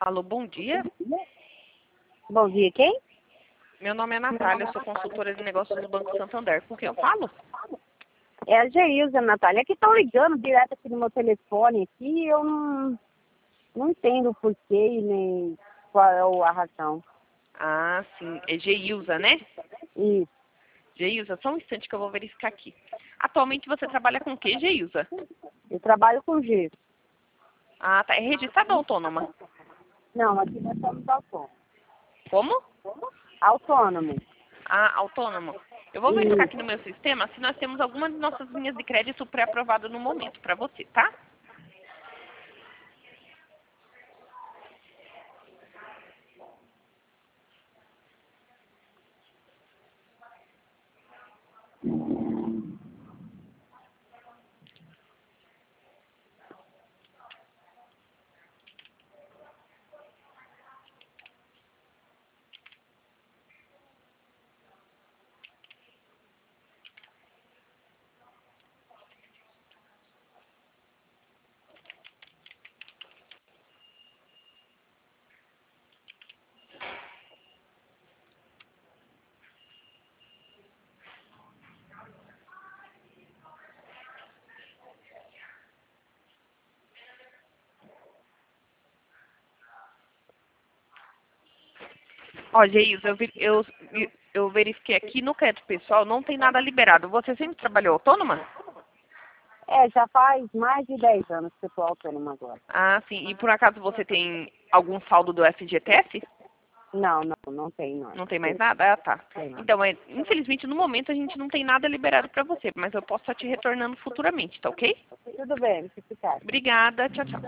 Alô, bom dia. Bom dia, quem? Meu nome é Natália, eu sou consultora de negócios do Banco Santander. Com quem eu falo? É a Geilza, Natália. É que estão ligando direto aqui no meu telefone aqui e eu não entendo o porquê e nem qual é a razão. Ah, sim. É Geilza, né? Isso. Geilza, só um instante que eu vou verificar aqui. Atualmente você trabalha com o que, Geilza? Eu trabalho com G. Ah, tá. É registrada ou autônoma? Não, aqui nós somos autônomos. Como? Autônomo. Ah, autônomo. Eu vou verificar aqui no meu sistema se nós temos alguma de nossas linhas de crédito pré-aprovada no momento para você, tá? Ó, Geilza, eu verifiquei aqui no crédito pessoal, não tem nada liberado. Você sempre trabalhou autônoma? Já faz mais de 10 anos que eu estou autônoma agora. Ah, sim. E por acaso você tem algum saldo do FGTS? Não tem, não. Não tem mais nada? Ah, tá. Tem não. Então, infelizmente, no momento a gente não tem nada liberado para você, mas eu posso estar te retornando futuramente, tá ok? Tudo bem, se ficar. Obrigada. Tchau, tchau.